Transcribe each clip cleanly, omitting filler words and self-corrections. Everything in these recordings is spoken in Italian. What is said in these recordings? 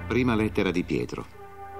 Prima lettera di Pietro.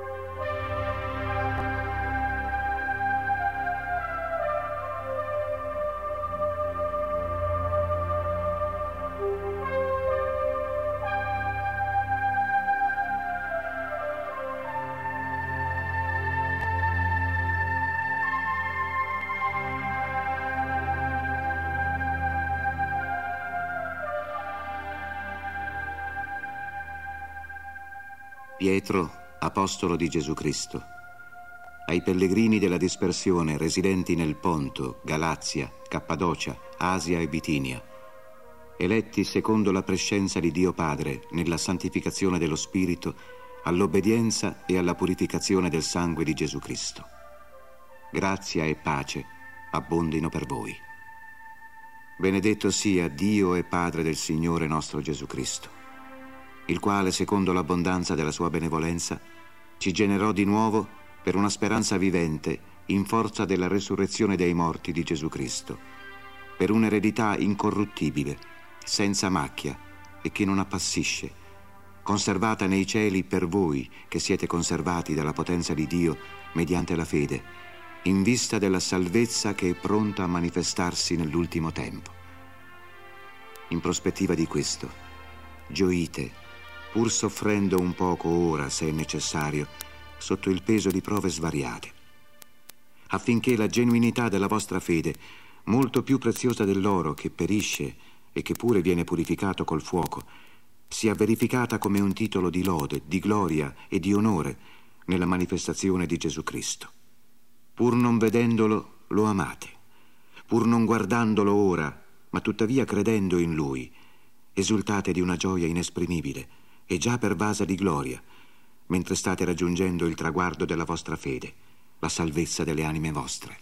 Pietro, apostolo di Gesù Cristo, ai pellegrini della dispersione residenti nel Ponto, Galazia, Cappadocia, Asia e Bitinia, eletti secondo la prescenza di Dio Padre nella santificazione dello Spirito, all'obbedienza e alla purificazione del sangue di Gesù Cristo. Grazia e pace abbondino per voi. Benedetto sia Dio e Padre del Signore nostro Gesù Cristo, il quale, secondo l'abbondanza della sua benevolenza, ci generò di nuovo per una speranza vivente in forza della resurrezione dei morti di Gesù Cristo, per un'eredità incorruttibile, senza macchia e che non appassisce, conservata nei cieli per voi che siete conservati dalla potenza di Dio mediante la fede, in vista della salvezza che è pronta a manifestarsi nell'ultimo tempo. In prospettiva di questo, gioite, pur soffrendo un poco ora, se è necessario, sotto il peso di prove svariate, affinché la genuinità della vostra fede, molto più preziosa dell'oro che perisce e che pure viene purificato col fuoco, sia verificata come un titolo di lode, di gloria e di onore nella manifestazione di Gesù Cristo. Pur non vedendolo, lo amate, pur non guardandolo ora, ma tuttavia credendo in Lui, esultate di una gioia inesprimibile e già pervasa di gloria, mentre state raggiungendo il traguardo della vostra fede, la salvezza delle anime vostre.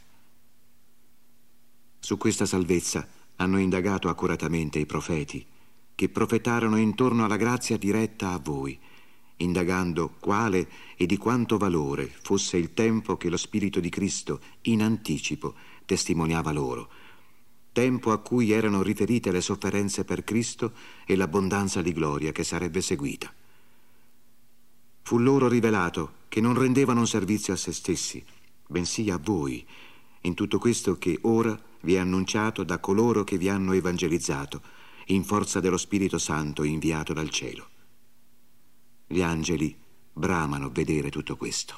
Su questa salvezza hanno indagato accuratamente i profeti, che profetarono intorno alla grazia diretta a voi, indagando quale e di quanto valore fosse il tempo che lo Spirito di Cristo in anticipo testimoniava loro, tempo a cui erano riferite le sofferenze per Cristo e l'abbondanza di gloria che sarebbe seguita. Fu loro rivelato che non rendevano un servizio a se stessi, bensì a voi, in tutto questo che ora vi è annunciato da coloro che vi hanno evangelizzato, in forza dello Spirito Santo inviato dal cielo. Gli angeli bramano vedere tutto questo.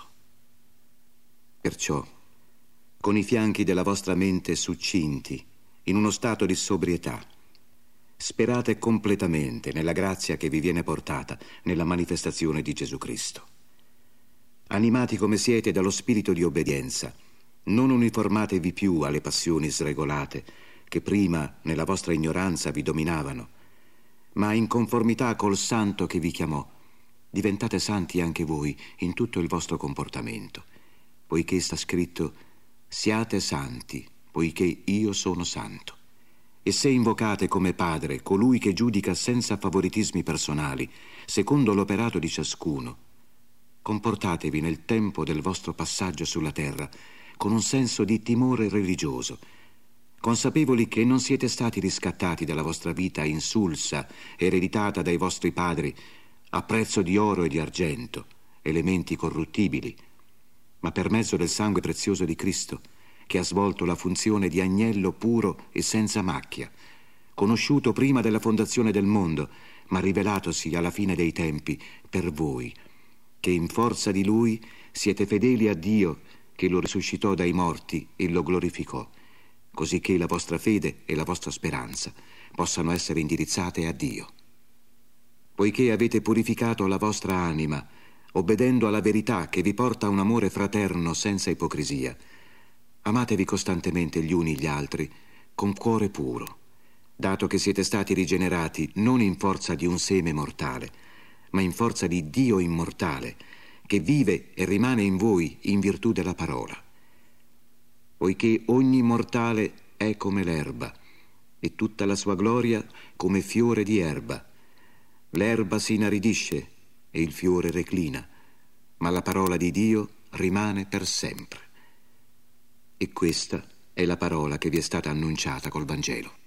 Perciò, con i fianchi della vostra mente succinti, in uno stato di sobrietà, sperate completamente nella grazia che vi viene portata nella manifestazione di Gesù Cristo. Animati come siete dallo spirito di obbedienza, non uniformatevi più alle passioni sregolate che prima nella vostra ignoranza vi dominavano, ma in conformità col Santo che vi chiamò, diventate santi anche voi in tutto il vostro comportamento, poiché sta scritto: siate santi, poiché io sono santo. E se invocate come Padre colui che giudica senza favoritismi personali, secondo l'operato di ciascuno, comportatevi nel tempo del vostro passaggio sulla terra con un senso di timore religioso, consapevoli che non siete stati riscattati dalla vostra vita insulsa, ereditata dai vostri padri, a prezzo di oro e di argento, elementi corruttibili, ma per mezzo del sangue prezioso di Cristo, che ha svolto la funzione di agnello puro e senza macchia, conosciuto prima della fondazione del mondo, ma rivelatosi alla fine dei tempi per voi, che in forza di Lui siete fedeli a Dio, che lo risuscitò dai morti e lo glorificò, così che la vostra fede e la vostra speranza possano essere indirizzate a Dio. Poiché avete purificato la vostra anima, obbedendo alla verità che vi porta a un amore fraterno senza ipocrisia, amatevi costantemente gli uni gli altri con cuore puro, dato che siete stati rigenerati non in forza di un seme mortale, ma in forza di Dio immortale, che vive e rimane in voi in virtù della parola. Poiché ogni mortale è come l'erba, e tutta la sua gloria come fiore di erba. L'erba si inaridisce e il fiore reclina, ma la parola di Dio rimane per sempre. E questa è la parola che vi è stata annunciata col Vangelo.